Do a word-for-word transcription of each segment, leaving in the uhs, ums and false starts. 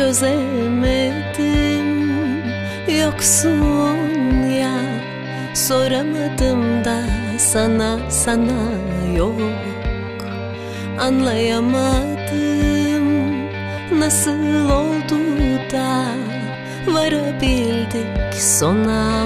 çözemedim. Yoksun ya, soramadım da sana, sana yok. Anlayamadım nasıl oldu da varabildik sona.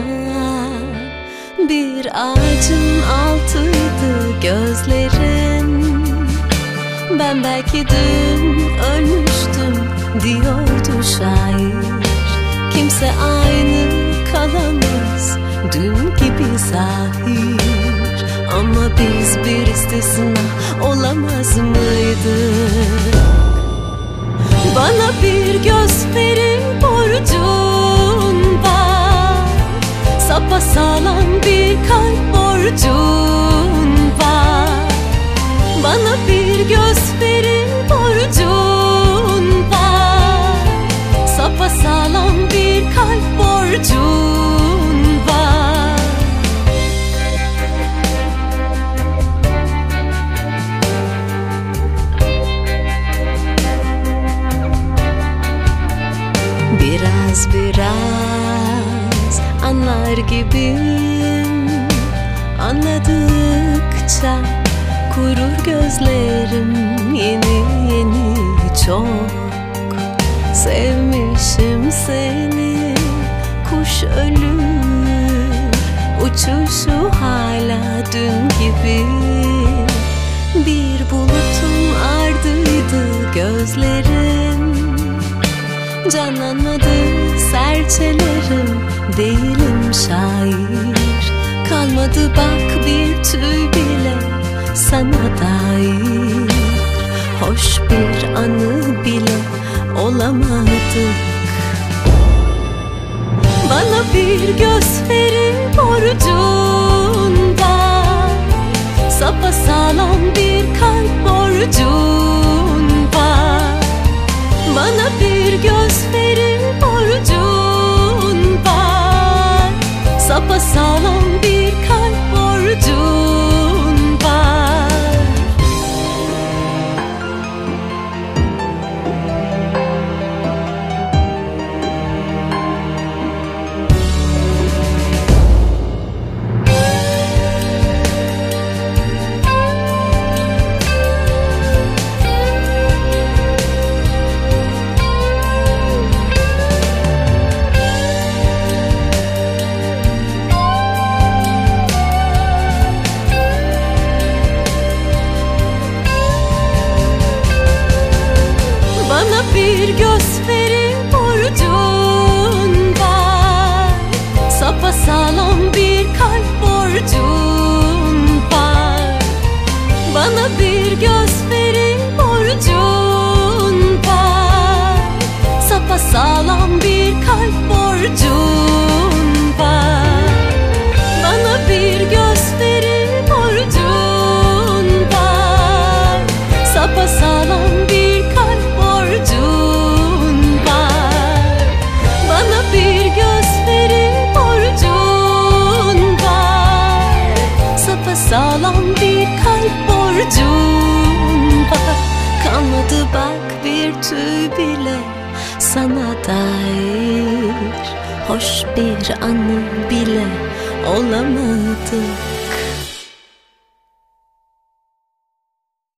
Bir ağacın altıydı gözlerin. Ben belki dün ölmüştüm diyordu şair. Kimse aynı kalamaz dün gibi zahir. Ama biz bir istisna olamaz mıydık? Bana bir göz verin, borcun var. Sapasağlam bir kalp, borcun var. Bana bir göz verin, borcun var. Sapasağlam bir kalp, borcun var. Biraz biraz anlar gibiyim. Anladıkça kurur gözlerim. Yeni yeni çok sevmişim seni. Kuş ölür, uçuşu hala dün gibi. Bir bulutun ardıydı gözlerim. Canlanmadı serçelerim, değilim şair. Kalmadı bak bir tüy bile sana dair. Hoş bir anı bile olamadık. Bana bir göz verin, borcun var. Sapasağlam bir kalp, borcun var. Bana bir göz verin, borcun var. Sapasağlam bir kalp, borcun var. Bana bir göz verin, borcun var. Sapasağlam bir kalp, borcun var. Bana bir göz verin, borcun var. Sapasağlam bir kalp, borcun var. Bana bir göz verin, borcun var. Sapasağlam bir kalp, borcun var. Bana bir göz verin, borcun var. Sapasağlam bir kalp, borcun var. Kalmadı bak bir tüy bile sana dair. Hoş bir anı bile olamadı.